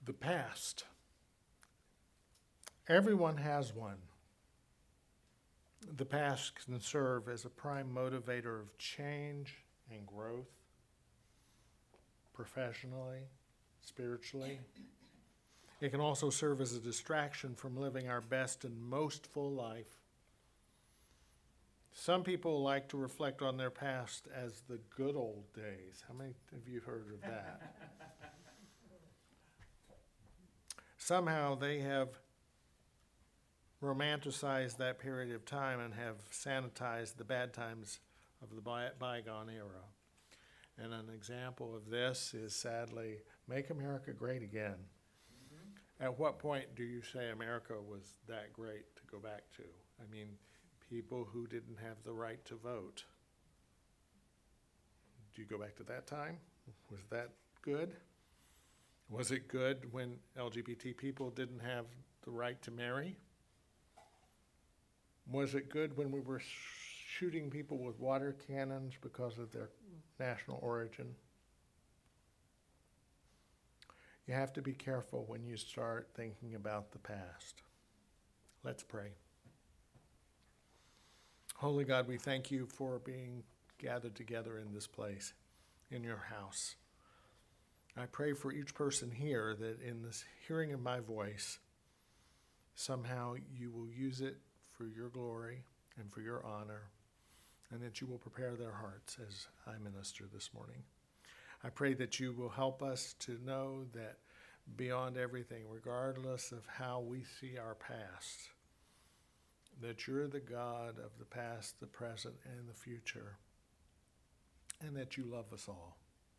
The past. Everyone has one. The past can serve as a prime motivator of change and growth, professionally, spiritually. It can also serve as a distraction from living our best and most full life. Some people like to reflect on their past as the good old days. How many of you heard of that? Somehow they have romanticized that period of time and have sanitized the bad times of the bygone era. And an example of this is sadly, Make America Great Again. At what point do you say America was that great to go back to? I mean, people who didn't have the right to vote. Do you go back to that time? Was that good? Was it good when LGBT people didn't have the right to marry? Was it good when we were shooting people with water cannons because of their national origin? You have to be careful when you start thinking about the past. Let's pray. Holy God, we thank you for being gathered together in this place, in your house. I pray for each person here that in this hearing of my voice, somehow you will use it for your glory and for your honor, and that you will prepare their hearts as I minister this morning. I pray that you will help us to know that beyond everything, regardless of how we see our past, that you're the God of the past, the present, and the future, and that you love us all.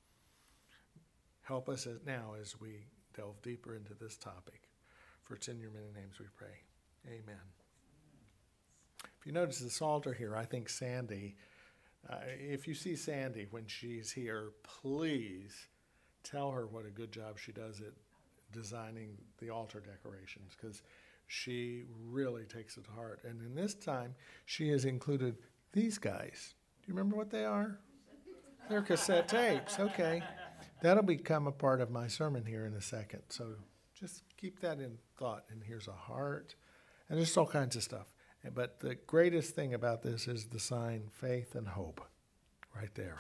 Help us now as we delve deeper into this topic. For it's in your many names we pray. Amen. If you notice this altar here, I think Sandy, if you see Sandy when she's here, please tell her what a good job she does at designing the altar decorations, because she really takes it to heart. And in this time, she has included these guys. Do you remember what they are? They're cassette tapes. Okay. That'll become a part of my sermon here in a second. So just keep that in thought. And here's a heart. And there's all kinds of stuff. But the greatest thing about this is the sign faith and hope right there.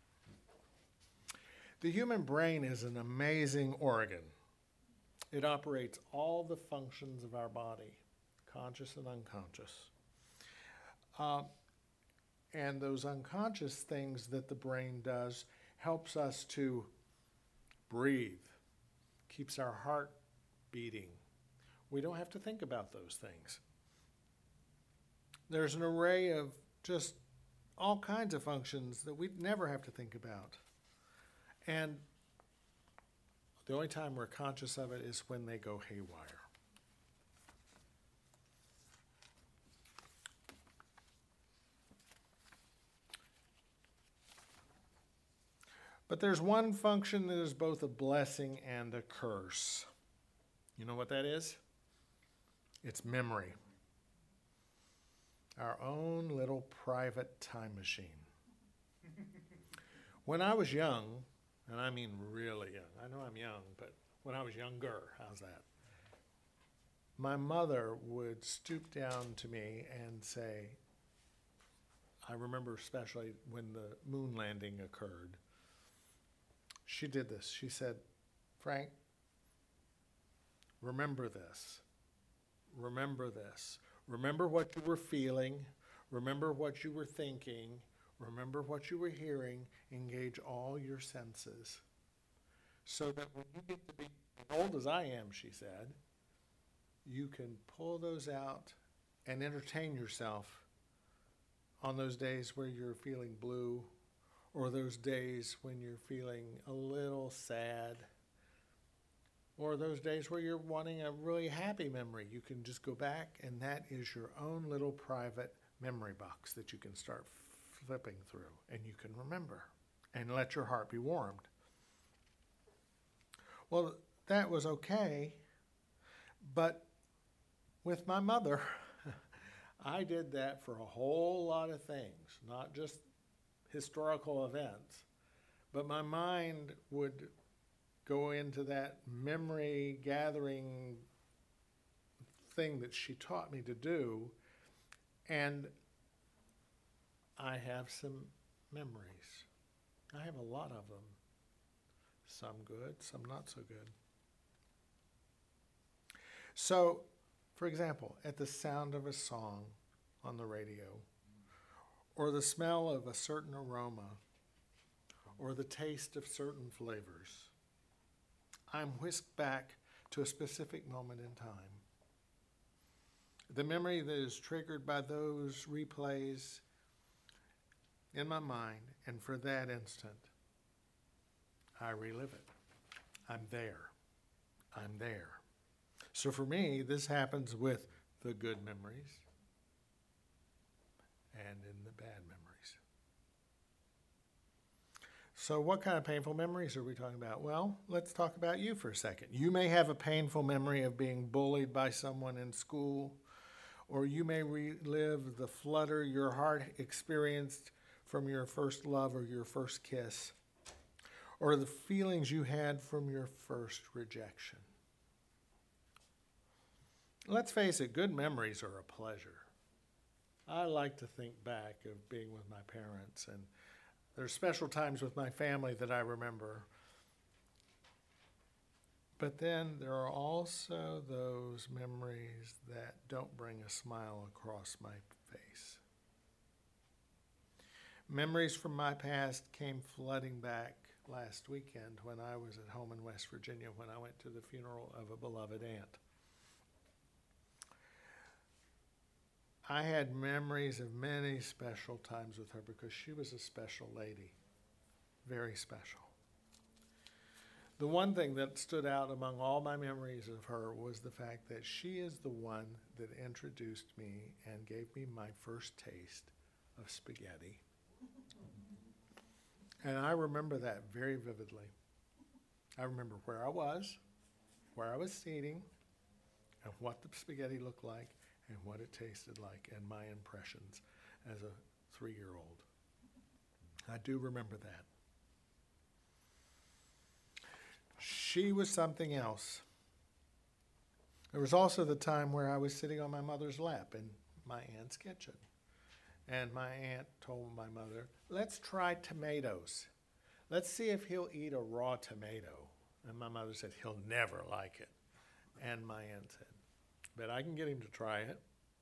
The human brain is an amazing organ. It operates all the functions of our body, conscious and unconscious. And those unconscious things that the brain does helps us to breathe, keeps our heart beating. We don't have to think about those things. There's an array of just all kinds of functions that we never have to think about. And the only time we're conscious of it is when they go haywire. But there's one function that is both a blessing and a curse. You know what that is? It's memory. Our own little private time machine. When I was young, and I mean really young, I know I'm young, but when I was younger, how's that? My mother would stoop down to me and say, I remember especially when the moon landing occurred, she did this. She said, Frank, remember this. Remember this. Remember what you were feeling. Remember what you were thinking. Remember what you were hearing. Engage all your senses. So that when you get to be as old as I am, she said, you can pull those out and entertain yourself on those days where you're feeling blue, or those days when you're feeling a little sad, or those days where you're wanting a really happy memory. You can just go back, and that is your own little private memory box that you can start flipping through, and you can remember and let your heart be warmed. Well, that was okay, but with my mother, I did that for a whole lot of things, not just historical events, but my mind would go into that memory gathering thing that she taught me to do, and I have some memories. I have a lot of them. Some good, some not so good. So, for example, at the sound of a song on the radio, or the smell of a certain aroma, or the taste of certain flavors, I'm whisked back to a specific moment in time. The memory that is triggered by those replays in my mind, and for that instant, I relive it. I'm there. I'm there. So for me, this happens with the good memories and in the bad memories. So what kind of painful memories are we talking about? Well, let's talk about you for a second. You may have a painful memory of being bullied by someone in school, or you may relive the flutter your heart experienced from your first love or your first kiss, or the feelings you had from your first rejection. Let's face it, good memories are a pleasure. I like to think back of being with my parents, and there's special times with my family that I remember. But then there are also those memories that don't bring a smile across my face. Memories from my past came flooding back last weekend when I was at home in West Virginia when I went to the funeral of a beloved aunt. I had memories of many special times with her because she was a special lady, very special. The one thing that stood out among all my memories of her was the fact that she is the one that introduced me and gave me my first taste of spaghetti. And I remember that very vividly. I remember where I was seating, and what the spaghetti looked like, and what it tasted like, and my impressions as a 3-year-old. I do remember that. She was something else. There was also the time where I was sitting on my mother's lap in my aunt's kitchen. And my aunt told my mother, let's try tomatoes. Let's see if he'll eat a raw tomato. And my mother said, he'll never like it. And my aunt said, but I can get him to try it.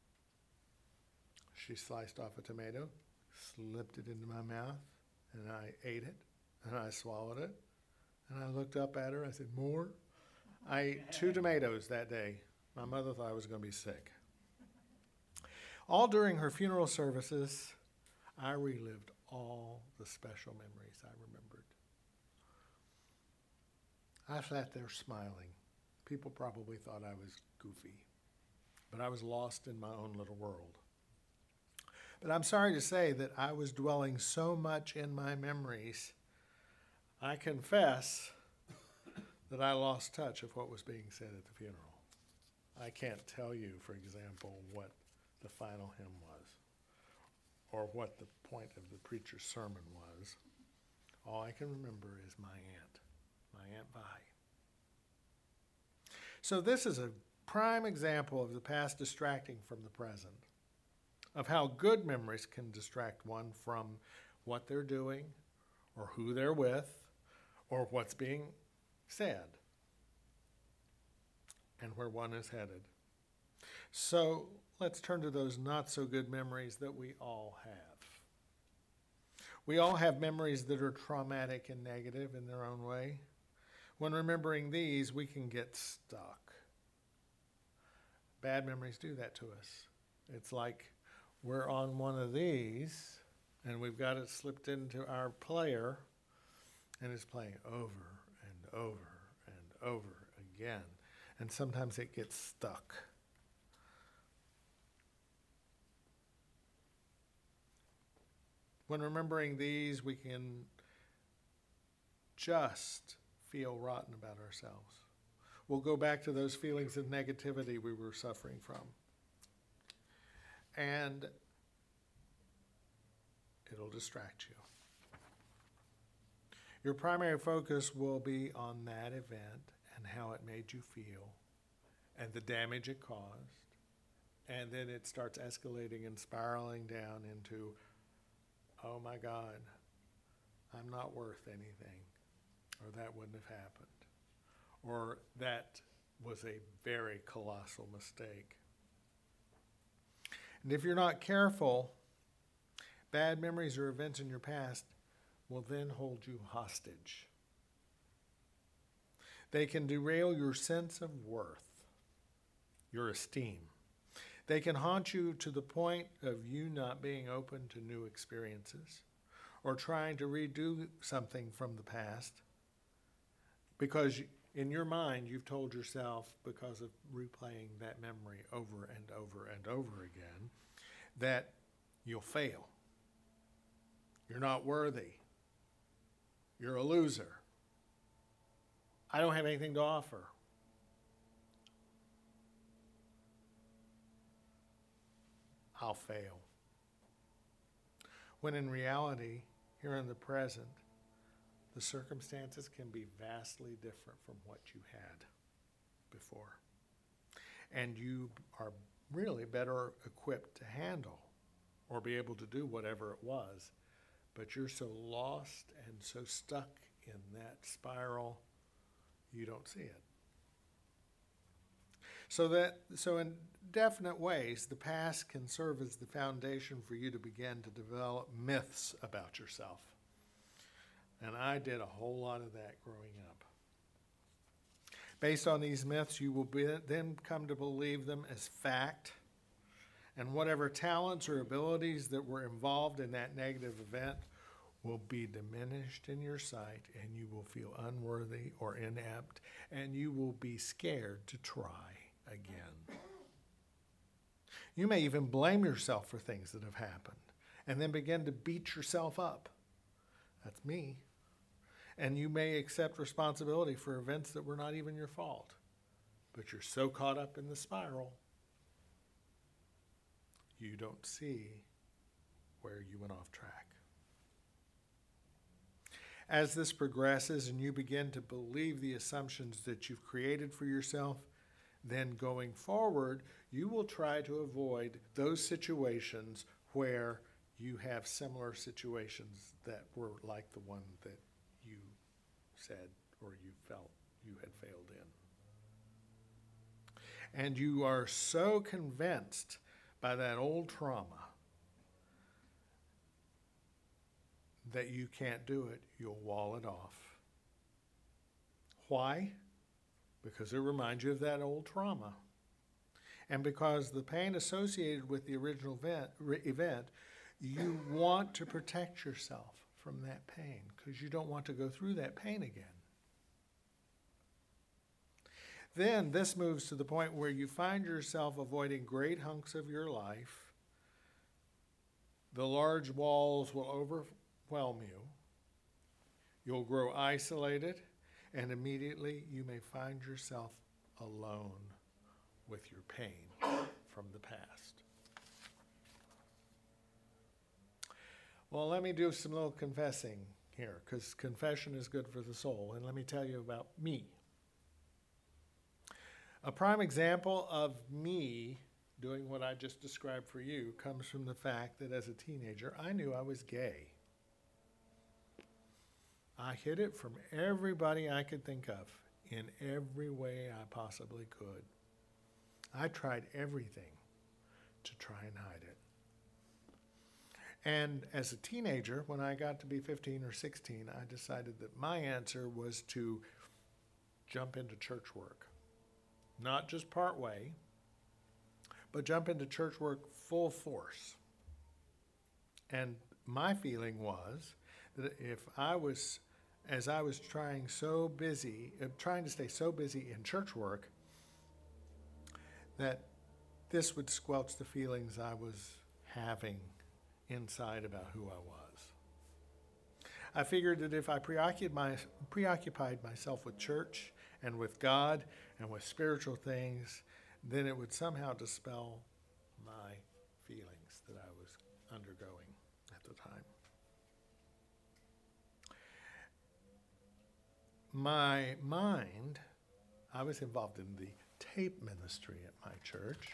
She sliced off a tomato, slipped it into my mouth, and I ate it, and I swallowed it. And I looked up at her, I said, more? I ate 2 tomatoes that day. My mother thought I was going to be sick. All during her funeral services, I relived all the special memories I remembered. I sat there smiling. People probably thought I was goofy, but I was lost in my own little world. But I'm sorry to say that I was dwelling so much in my memories, I confess that I lost touch of what was being said at the funeral. I can't tell you, for example, what the final hymn was or what the point of the preacher's sermon was. All I can remember is my Aunt Vi. So this is a prime example of the past distracting from the present, of how good memories can distract one from what they're doing or who they're with or what's being said and where one is headed. So let's turn to those not so good memories that we all have. We all have memories that are traumatic and negative in their own way. When remembering these, we can get stuck. Bad memories do that to us. It's like we're on one of these and we've got it slipped into our player and it's playing over and over and over again. And sometimes it gets stuck. When remembering these, we can just feel rotten about ourselves. We'll go back to those feelings of negativity we were suffering from. And it'll distract you. Your primary focus will be on that event and how it made you feel and the damage it caused. And then it starts escalating and spiraling down into, oh my God, I'm not worth anything, or that wouldn't have happened, or that was a very colossal mistake. And if you're not careful, bad memories or events in your past will then hold you hostage. They can derail your sense of worth, your esteem. They can haunt you to the point of you not being open to new experiences or trying to redo something from the past because in your mind you've told yourself, because of replaying that memory over and over and over again, that you'll fail. You're not worthy. You're a loser. I don't have anything to offer. I'll fail. When in reality, here in the present, the circumstances can be vastly different from what you had before. And you are really better equipped to handle or be able to do whatever it was. But you're so lost and so stuck in that spiral, you don't see it. So in definite ways, the past can serve as the foundation for you to begin to develop myths about yourself. And I did a whole lot of that growing up. Based on these myths, you will then come to believe them as fact, and whatever talents or abilities that were involved in that negative event will be diminished in your sight, and you will feel unworthy or inept, and you will be scared to try again. You may even blame yourself for things that have happened and then begin to beat yourself up. That's me. And you may accept responsibility for events that were not even your fault, but you're so caught up in the spiral, you don't see where you went off track. As this progresses and you begin to believe the assumptions that you've created for yourself, then going forward, you will try to avoid those situations where you have similar situations that were like the one that you said or you felt you had failed in. And you are so convinced by that old trauma that you can't do it, you'll wall it off. Why? Because it reminds you of that old trauma. And because the pain associated with the original event, you want to protect yourself from that pain because you don't want to go through that pain again. Then this moves to the point where you find yourself avoiding great hunks of your life. The large walls will overwhelm you. You'll grow isolated, and immediately you may find yourself alone with your pain from the past. Well, let me do some little confessing here, because confession is good for the soul. And let me tell you about me. A prime example of me doing what I just described for you comes from the fact that as a teenager, I knew I was gay. I hid it from everybody I could think of in every way I possibly could. I tried everything to try and hide it. And as a teenager, when I got to be 15 or 16, I decided that my answer was to jump into church work. Not just part way, but jump into church work full force. And my feeling was that as I was trying to stay so busy in church work, that this would squelch the feelings I was having inside about who I was. I figured that if I preoccupied myself with church and with God and with spiritual things, then it would somehow dispel my feelings that I was undergoing at the time. my mind, I was involved in the tape ministry at my church.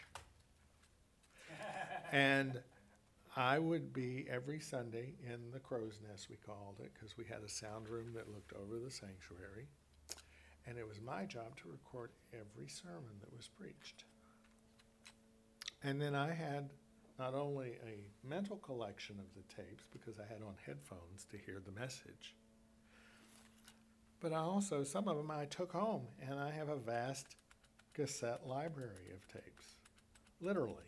And I would be every Sunday in the crow's nest, we called it, because we had a sound room that looked over the sanctuary. And it was my job to record every sermon that was preached. And then I had not only a mental collection of the tapes, because I had on headphones to hear the message, but I also, some of them I took home, and I have a vast cassette library of tapes, literally.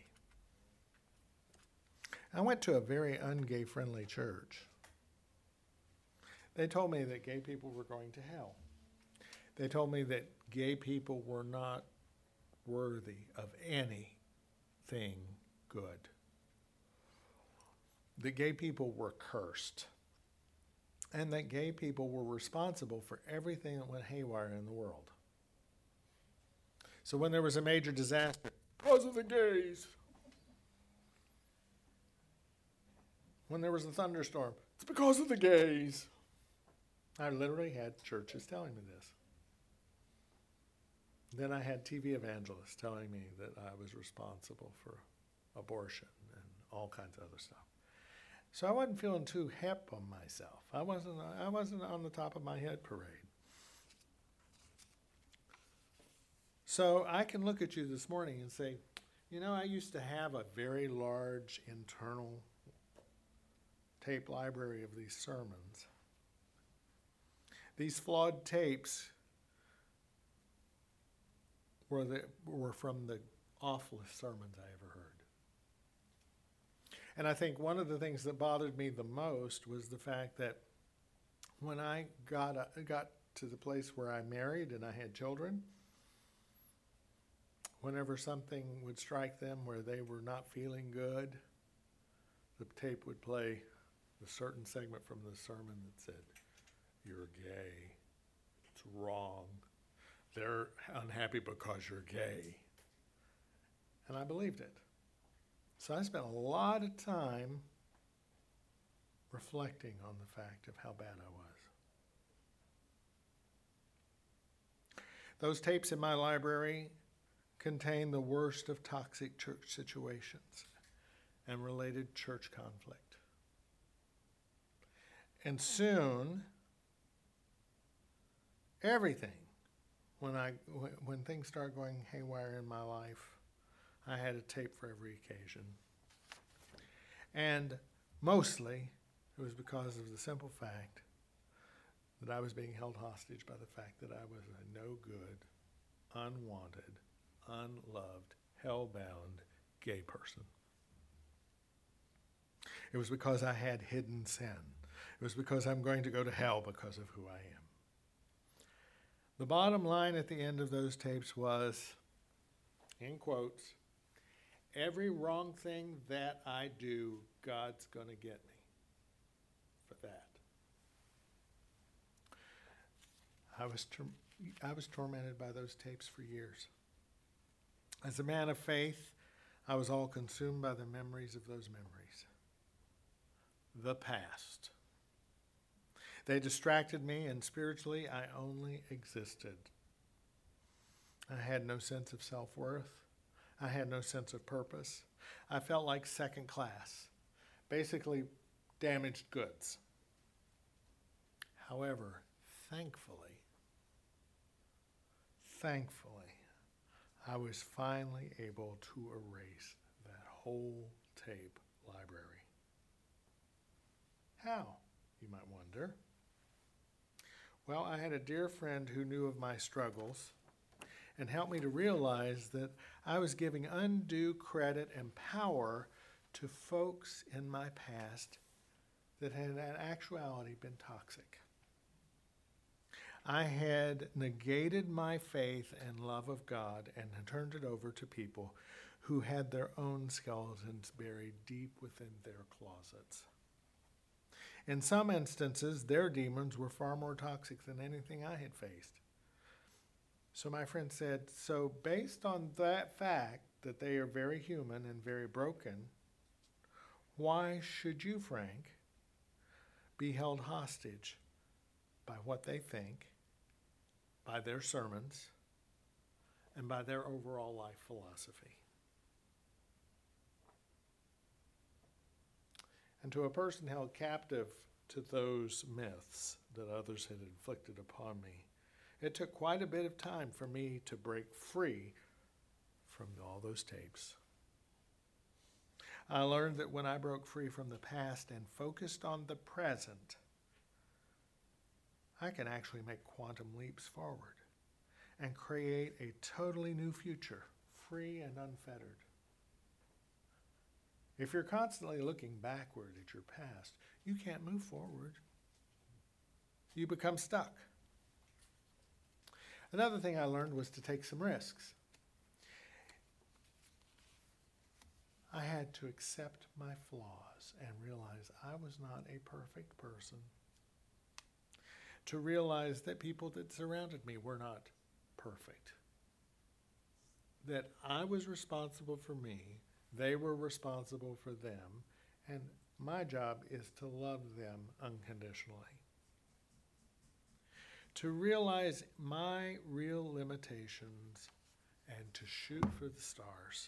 I went to a very un-gay-friendly church. They told me that gay people were going to hell. They told me that gay people were not worthy of anything good. That gay people were cursed. And that gay people were responsible for everything that went haywire in the world. So when there was a major disaster, because of the gays. When there was a thunderstorm, it's because of the gays. I literally had churches telling me this. Then I had TV evangelists telling me that I was responsible for abortion and all kinds of other stuff. So I wasn't feeling too hep on myself. I wasn't on the top of my head parade. So I can look at you this morning and say, you know, I used to have a very large internal tape library of these sermons. These flawed tapes were from the awfulest sermons I ever heard. And I think one of the things that bothered me the most was the fact that when I got to the place where I married and I had children, whenever something would strike them where they were not feeling good, the tape would play a certain segment from the sermon that said, "You're gay. It's wrong. They're unhappy because you're gay." And I believed it. So I spent a lot of time reflecting on the fact of how bad I was. Those tapes in my library contain the worst of toxic church situations and related church conflict. And soon, everything, when things started going haywire in my life, I had a tape for every occasion. And mostly, it was because of the simple fact that I was being held hostage by the fact that I was a no good, unwanted, unloved, hell-bound gay person. It was because I had hidden sin. It was because I'm going to go to hell because of who I am. The bottom line at the end of those tapes was, in quotes, "Every wrong thing that I do, God's going to get me for that." I was tormented by those tapes for years. As a man of faith, I was all consumed by the memories of those memories. The past. They distracted me, and spiritually, I only existed. I had no sense of self-worth. I had no sense of purpose. I felt like second class, basically damaged goods. However, thankfully, I was finally able to erase that whole tape library. How, you might wonder? Well, I had a dear friend who knew of my struggles and helped me to realize that I was giving undue credit and power to folks in my past that had in actuality been toxic. I had negated my faith and love of God and had turned it over to people who had their own skeletons buried deep within their closets. In some instances, their demons were far more toxic than anything I had faced. So my friend said, so based on that fact that they are very human and very broken, why should you, Frank, be held hostage by what they think by their sermons, and by their overall life philosophy. And to a person held captive to those myths that others had inflicted upon me, it took quite a bit of time for me to break free from all those tapes. I learned that when I broke free from the past and focused on the present, I can actually make quantum leaps forward and create a totally new future, free and unfettered. If you're constantly looking backward at your past, you can't move forward. You become stuck. Another thing I learned was to take some risks. I had to accept my flaws and realize I was not a perfect person. To realize that people that surrounded me were not perfect. That I was responsible for me, they were responsible for them, and my job is to love them unconditionally. To realize my real limitations and to shoot for the stars.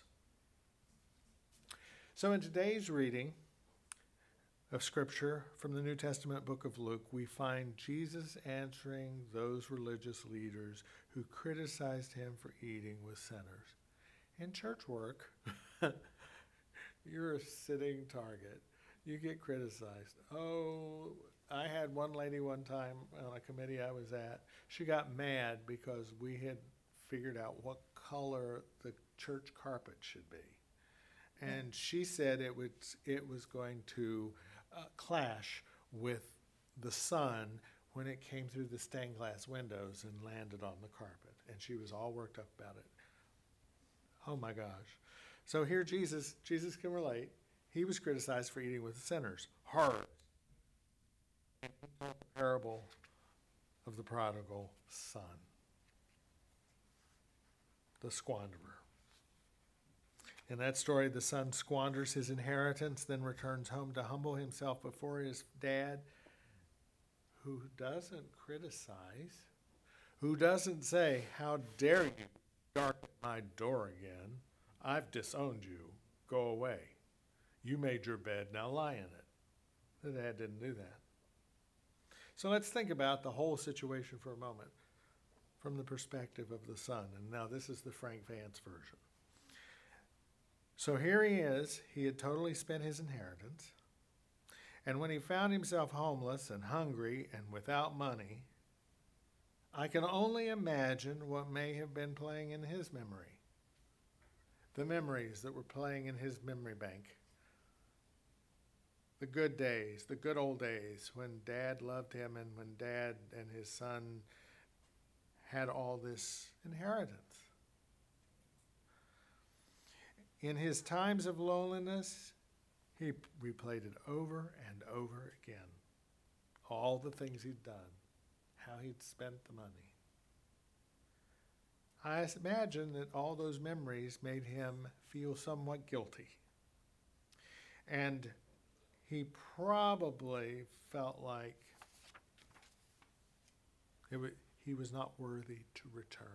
So in today's reading of Scripture from the New Testament book of Luke, we find Jesus answering those religious leaders who criticized him for eating with sinners. In church work, you're a sitting target. You get criticized. Oh, I had one lady one time on a committee I was at. She got mad because we had figured out what color the church carpet should be. And she said it was going to clash with the sun when it came through the stained glass windows and landed on the carpet. And she was all worked up about it. Oh my gosh. So here Jesus can relate. He was criticized for eating with sinners. Hard. Parable of the prodigal son. The squanderer. In that story, the son squanders his inheritance, then returns home to humble himself before his dad, who doesn't criticize, who doesn't say, "How dare you darken my door again? I've disowned you. Go away. You made your bed, now lie in it." The dad didn't do that. So let's think about the whole situation for a moment from the perspective of the son. And now this is the Frank Vance version. So here he is. He had totally spent his inheritance. And when he found himself homeless and hungry and without money, I can only imagine what may have been playing in his memory. The memories that were playing in his memory bank. The good days, the good old days when Dad loved him and when Dad and his son had all this inheritance. In his times of loneliness, he replayed it over and over again. All the things he'd done, how he'd spent the money. I imagine that all those memories made him feel somewhat guilty. And he probably felt like he was not worthy to return.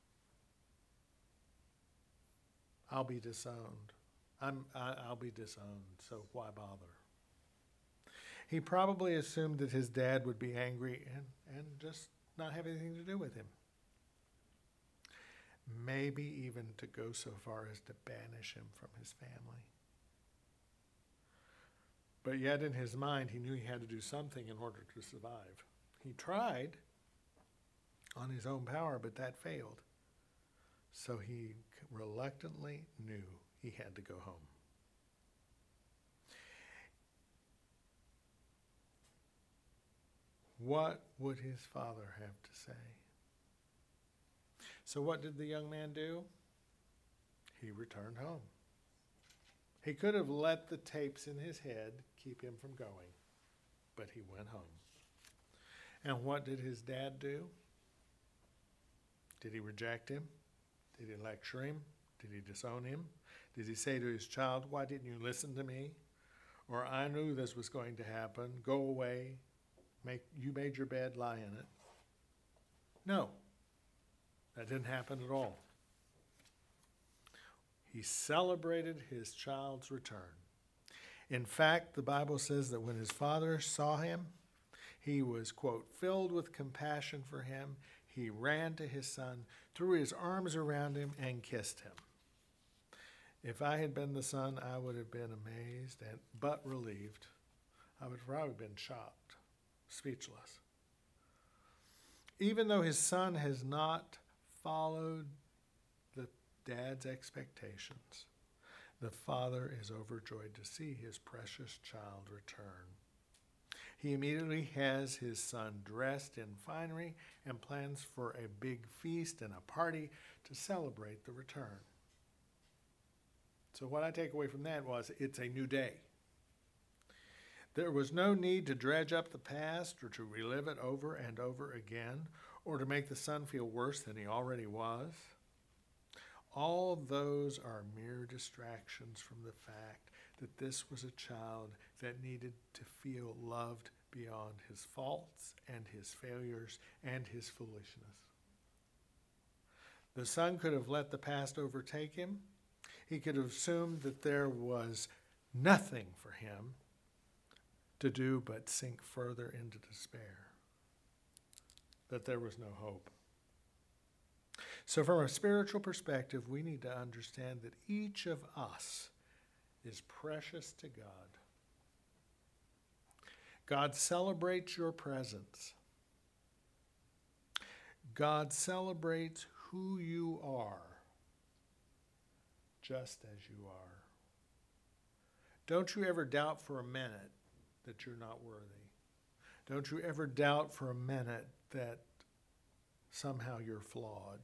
I'll be disowned. I'll be disowned, so why bother? He probably assumed that his dad would be angry and just not have anything to do with him. Maybe even to go so far as to banish him from his family. But yet in his mind, he knew he had to do something in order to survive. He tried on his own power, but that failed. So he reluctantly knew he had to go home. What would his father have to say? So what did the young man do? He returned home. He could have let the tapes in his head keep him from going, but he went home. And what did his dad do? Did he reject him? Did he lecture him? Did he disown him? Did he say to his child, "Why didn't you listen to me?" Or, "I knew this was going to happen. Go away. You made your bed, lie in it." No. That didn't happen at all. He celebrated his child's return. In fact, the Bible says that when his father saw him, he was, quote, filled with compassion for him. He ran to his son, threw his arms around him, and kissed him. If I had been the son, I would have been amazed but relieved. I would have probably been shocked, speechless. Even though his son has not followed the dad's expectations, the father is overjoyed to see his precious child return. He immediately has his son dressed in finery and plans for a big feast and a party to celebrate the return. So what I take away from that was it's a new day. There was no need to dredge up the past or to relive it over and over again or to make the son feel worse than he already was. All those are mere distractions from the fact that this was a child that needed to feel loved beyond his faults and his failures and his foolishness. The son could have let the past overtake him. He could have assumed that there was nothing for him to do but sink further into despair, that there was no hope. So from a spiritual perspective, we need to understand that each of us is precious to God. God celebrates your presence. God celebrates who you are, just as you are. Don't you ever doubt for a minute that you're not worthy. Don't you ever doubt for a minute that somehow you're flawed,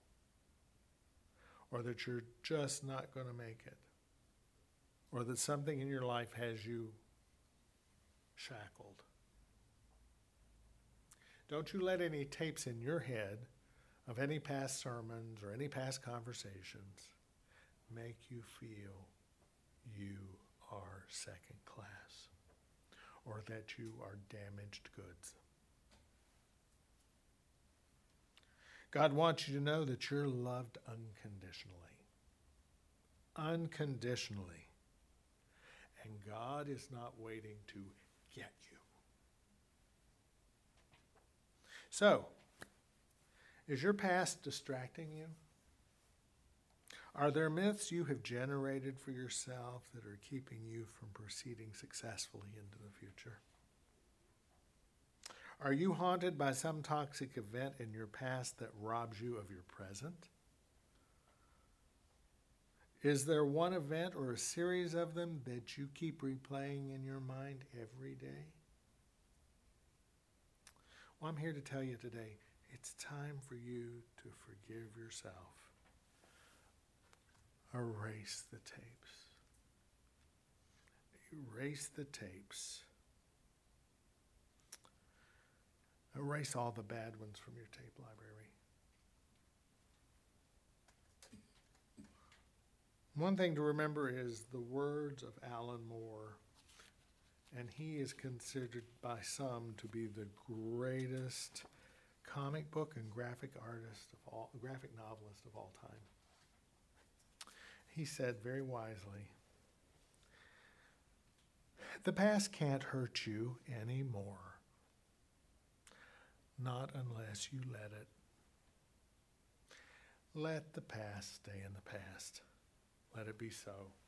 or that you're just not going to make it, or that something in your life has you shackled. Don't you let any tapes in your head of any past sermons or any past conversations make you feel you are second class or that you are damaged goods. God wants you to know that you're loved unconditionally. Unconditionally. And God is not waiting to get you. So, is your past distracting you? Are there myths you have generated for yourself that are keeping you from proceeding successfully into the future? Are you haunted by some toxic event in your past that robs you of your present? Is there one event or a series of them that you keep replaying in your mind every day? Well, I'm here to tell you today, it's time for you to forgive yourself. Erase the tapes. Erase the tapes. Erase all the bad ones from your tape library. One thing to remember is the words of Alan Moore, and he is considered by some to be the greatest comic book and graphic novelist of all time. He said very wisely, "The past can't hurt you anymore. Not unless you let it. Let the past stay in the past. Let it be so.